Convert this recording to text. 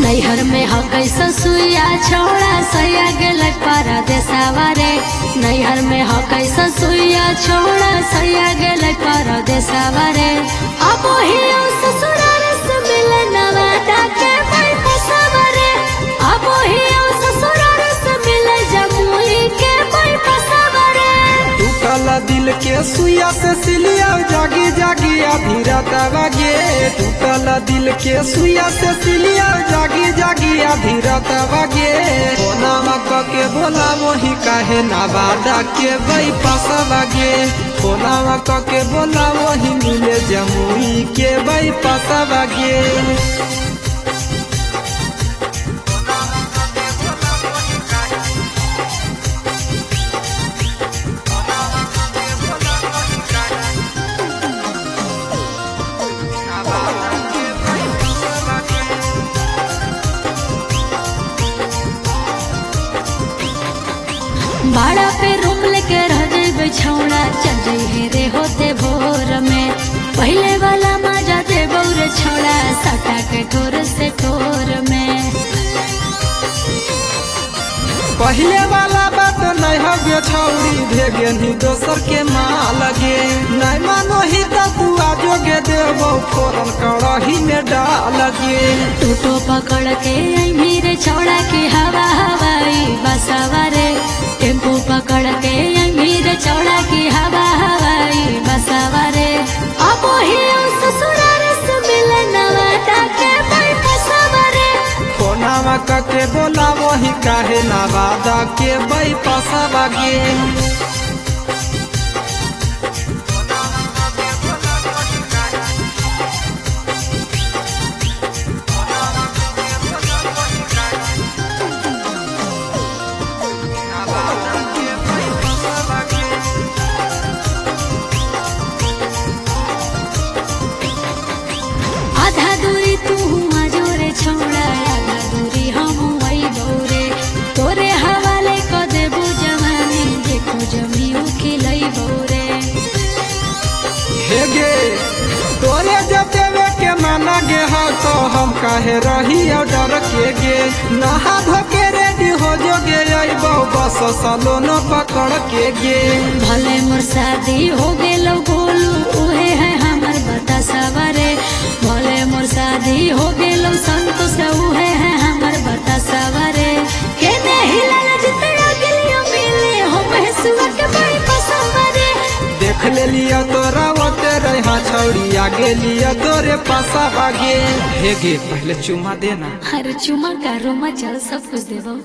नैहर में हो कैसा सुइया छोड़ा सैया गेल परदेसवा रे। नैहर में हो कैसा सुइया छोड़ा सैया गेल परदेसवा रे। अब ही ससुराल से मिले नवादा के पैसा रे। अब ही ससुराल से मिले जमुई के पैसा रे। टूटल दिल के सुइया से सिलिया जागी जागी आधी रातवा गे। टूटल दिल के सुइया से सिलिया जागी जागी आधी रातवा गे। फोनमा के बोला वही काहे नवादा के पैसा गे। फोनमा के बोला वही मिले जमुई के पैसा गे। भाड़ा पे रूम लेके रह जाए छौड़ा चल जाइए रे होते भोर में। पहले वाला मजा दे बौरे छोड़ा सटा के ठोर से ठोर में। पहले वाला बात नहीं हो गया छौड़ी भेगे नहीं दोसर के माल गे। नहीं मानो ही तो तू आजो गे देवो फोरन कड़ही में डाल गे। टूटो पकड़ के आई रे छौड़ा की हवा हवाई बसवा रे। टेम्पू पकड़ के आई रे छौड़ा की हवा हवाई बसवा रे। अब ही ससुराल से मिले नवादा के पैसा रे। फोनमा के बोला वही काहे नवादा के पैसा गे। आधा दूरी तू हुआ जोरे छोड़ा आधा दूरी हम वही बौरे। तोरे हवाले क देबू जवानी देखो जमियो खिलई बौरे। हे गे तोरे जब देवे के माना गे हो तो हम काहे रही और डर के गे। नहा धो के रेडी हो जो गे अइबो बस सलोन पकड़ के गे। भले मोर शादी हो गेलो बोलू उहे है हमर बतासवा रे। भले मोर शादी हो गेलो संतोष उहे है हमर बतासवा रे। केने हिलाल जितना गेलियो मिले हो महसुआ के पैसा रे। देख ले लिया तोरा ओते रहा छौड़ी आगे लिया तोरे पासा बागे। हे गे पहले चुमा देना। हर चुमा का रोमा चल सब कुछ देबो।